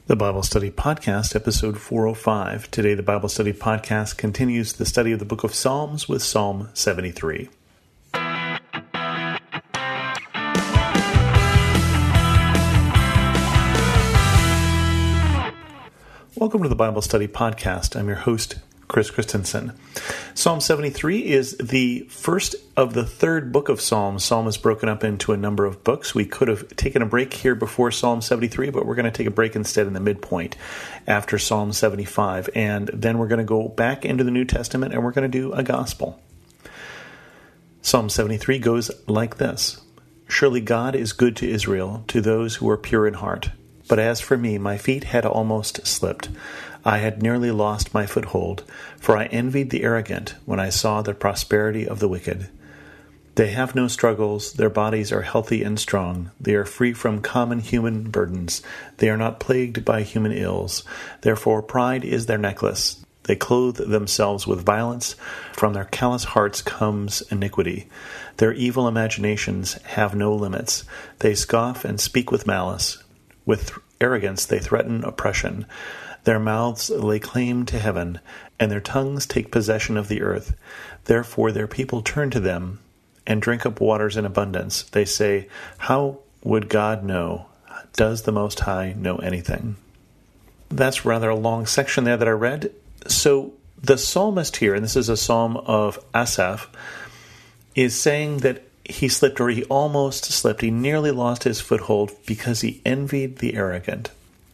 The Bible Study Podcast, episode 405. Today, the Bible Study Podcast continues the study of the book of Psalms with Psalm 73. Welcome to the Bible Study Podcast. I'm your host, Chris Christensen. Psalm 73 is the first of the third book of Psalms. Psalm is broken up into a number of books. We could have taken a break here before Psalm 73, but we're going to take a break instead in the midpoint after Psalm 75. And then we're going to go back into the New Testament and we're going to do a gospel. Psalm 73 goes like this. Surely God is good to Israel, to those who are pure in heart. But as for me, my feet had almost slipped. I had nearly lost my foothold, for I envied the arrogant when I saw the prosperity of the wicked. They have no struggles, their bodies are healthy and strong, they are free from common human burdens, they are not plagued by human ills. Therefore pride is their necklace. They clothe themselves with violence, from their callous hearts comes iniquity. Their evil imaginations have no limits. They scoff and speak with malice. With arrogance they threaten oppression. Their mouths lay claim to heaven, and their tongues take possession of the earth. Therefore their people turn to them and drink up waters in abundance. They say, how would God know? Does the Most High know anything? That's rather a long section there that I read. So the psalmist here, and this is a psalm of Asaph, is saying that he slipped, or he almost slipped. He nearly lost his foothold because he envied the arrogant.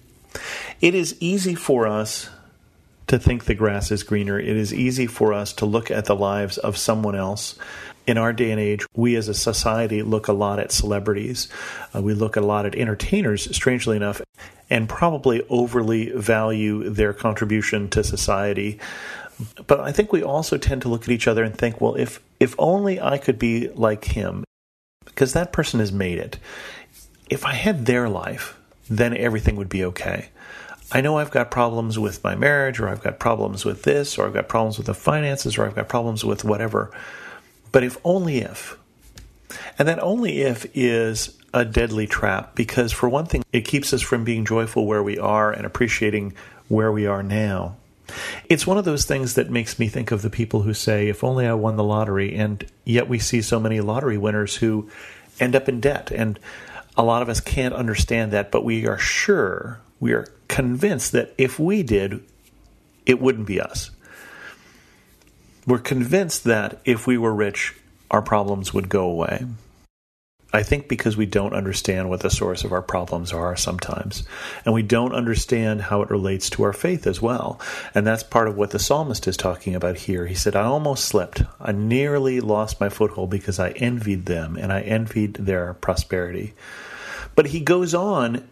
It is easy for us to think the grass is greener. It is easy for us to look at the lives of someone else. In our day and age, we as a society look a lot at celebrities. We look a lot at entertainers, strangely enough, and probably overly value their contribution to society. But I think we also tend to look at each other and think, well, if only I could be like him, because that person has made it. If I had their life, then everything would be okay. I know I've got problems with my marriage, or I've got problems with this, or I've got problems with the finances, or I've got problems with whatever. But if only if. And that only if is a deadly trap, because for one thing, it keeps us from being joyful where we are and appreciating where we are now. It's one of those things that makes me think of the people who say, if only I won the lottery, and yet we see so many lottery winners who end up in debt. And a lot of us can't understand that, but we are convinced that if we did, it wouldn't be us. We're convinced that if we were rich, our problems would go away. I think because we don't understand what the source of our problems are sometimes. And we don't understand how it relates to our faith as well. And that's part of what the psalmist is talking about here. He said, I almost slipped. I nearly lost my foothold because I envied them and I envied their prosperity. But he goes on,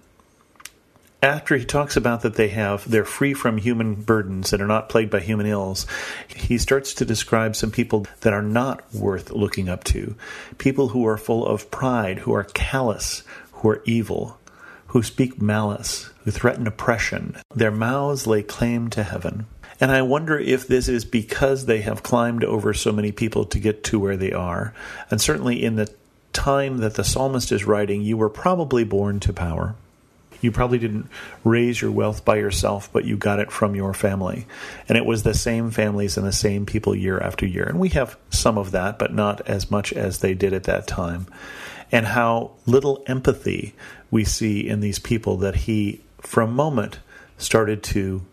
after he talks about that they're free from human burdens and are not plagued by human ills, he starts to describe some people that are not worth looking up to. People who are full of pride, who are callous, who are evil, who speak malice, who threaten oppression. Their mouths lay claim to heaven. And I wonder if this is because they have climbed over so many people to get to where they are. And certainly in the time that the psalmist is writing, you were probably born to power. You probably didn't raise your wealth by yourself, but you got it from your family. And it was the same families and the same people year after year. And we have some of that, but not as much as they did at that time. And how little empathy we see in these people that he, for a moment, started to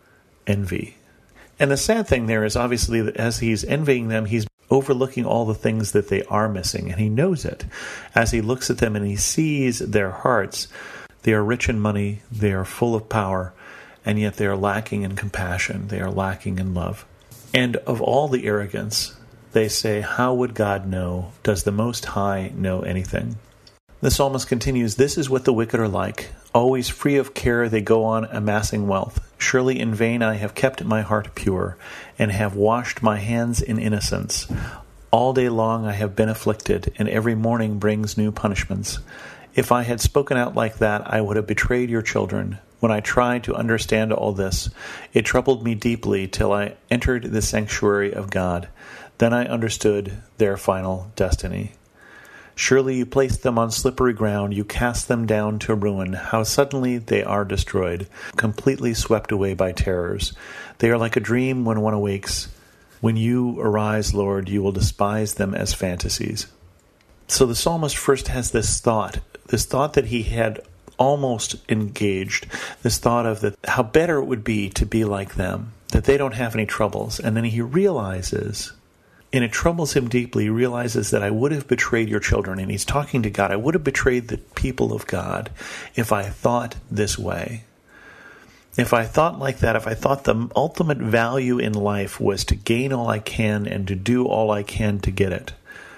envy. And the sad thing there is obviously that as he's envying them, he's overlooking all the things that they are missing. And he knows it. As he looks at them and he sees their hearts, they are rich in money, they are full of power, and yet they are lacking in compassion, they are lacking in love. And of all the arrogance, they say, how would God know? Does the Most High know anything? The psalmist continues, this is what the wicked are like. Always free of care, they go on amassing wealth. Surely in vain I have kept my heart pure, and have washed my hands in innocence. All day long I have been afflicted, and every morning brings new punishments. If I had spoken out like that, I would have betrayed your children. When I tried to understand all this, it troubled me deeply till I entered the sanctuary of God. Then I understood their final destiny. Surely you place them on slippery ground, you cast them down to ruin. How suddenly they are destroyed, completely swept away by terrors. They are like a dream when one awakes. When you arise, Lord, you will despise them as fantasies. So the psalmist first has this thought that he had almost engaged, this thought of that how better it would be to be like them, that they don't have any troubles. And then he realizes, and it troubles him deeply, he realizes that I would have betrayed your children. And he's talking to God. I would have betrayed the people of God if I thought this way. If I thought like that, if I thought the ultimate value in life was to gain all I can and to do all I can to get it,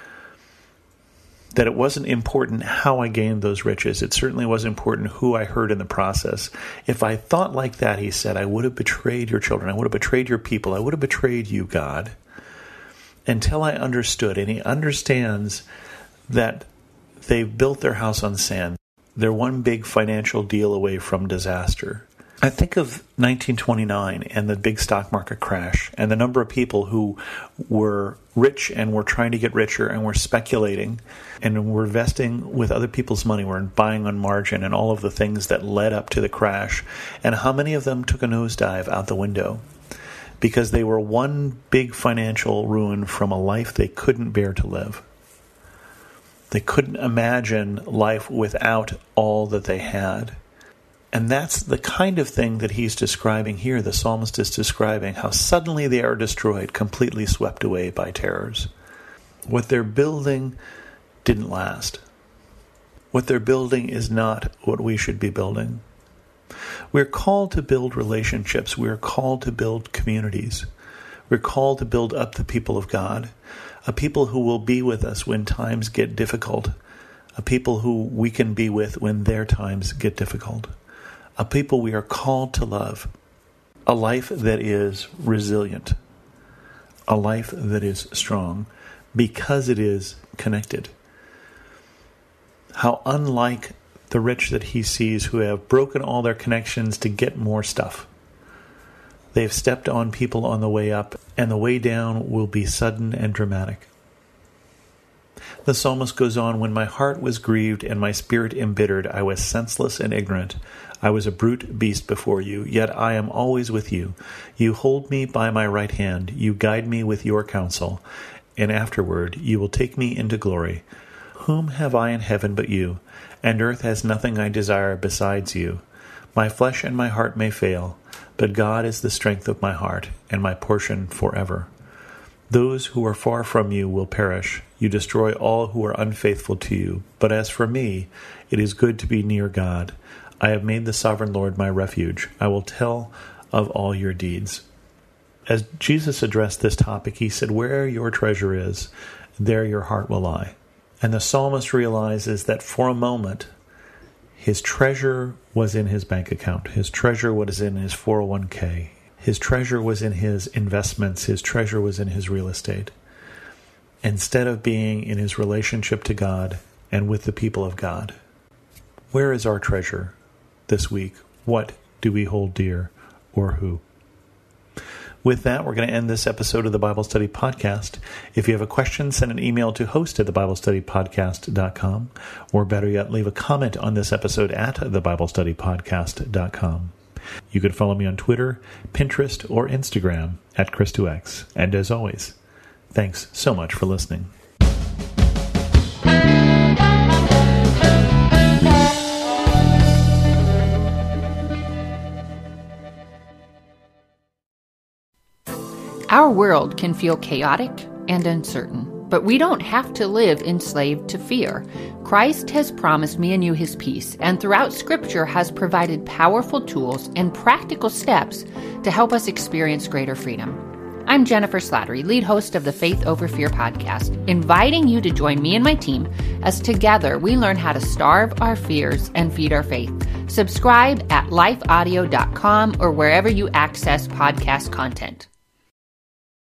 that it wasn't important how I gained those riches. It certainly wasn't important who I hurt in the process. If I thought like that, he said, I would have betrayed your children. I would have betrayed your people. I would have betrayed you, God. Until I understood, and he understands that they've built their house on sand. They're one big financial deal away from disaster. I think of 1929 and the big stock market crash and the number of people who were rich and were trying to get richer and were speculating and were investing with other people's money, were buying on margin and all of the things that led up to the crash. And how many of them took a nosedive out the window because they were one big financial ruin from a life they couldn't bear to live. They couldn't imagine life without all that they had. And that's the kind of thing that he's describing here. The psalmist is describing how suddenly they are destroyed, completely swept away by terrors. What they're building didn't last. What they're building is not what we should be building. We're called to build relationships. We're called to build communities. We're called to build up the people of God, a people who will be with us when times get difficult, a people who we can be with when their times get difficult. A people we are called to love, a life that is resilient, a life that is strong, because it is connected. How unlike the rich that he sees who have broken all their connections to get more stuff. They've stepped on people on the way up, and the way down will be sudden and dramatic. The psalmist goes on, when my heart was grieved and my spirit embittered, I was senseless and ignorant. I was a brute beast before you, yet I am always with you. You hold me by my right hand. You guide me with your counsel, and afterward you will take me into glory. Whom have I in heaven but you? And earth has nothing I desire besides you. My flesh and my heart may fail, but God is the strength of my heart and my portion forever. Those who are far from you will perish. You destroy all who are unfaithful to you. But as for me, it is good to be near God. I have made the sovereign Lord my refuge. I will tell of all your deeds. As Jesus addressed this topic, he said, where your treasure is, there your heart will lie. And the psalmist realizes that for a moment, his treasure was in his bank account. His treasure was in his 401k. His treasure was in his investments. His treasure was in his real estate. Instead of being in his relationship to God and with the people of God. Where is our treasure this week? What do we hold dear, or who? With that, we're going to end this episode of the Bible Study Podcast. If you have a question, send an email to host@thebiblestudypodcast.com, or better yet, leave a comment on this episode at thebiblestudypodcast.com. You can follow me on Twitter, Pinterest, or Instagram at Chris2X. And as always, thanks so much for listening. Our world can feel chaotic and uncertain, but we don't have to live enslaved to fear. Christ has promised me and you his peace, and throughout Scripture has provided powerful tools and practical steps to help us experience greater freedom. I'm Jennifer Slattery, lead host of the Faith Over Fear podcast, inviting you to join me and my team as together we learn how to starve our fears and feed our faith. Subscribe at lifeaudio.com or wherever you access podcast content.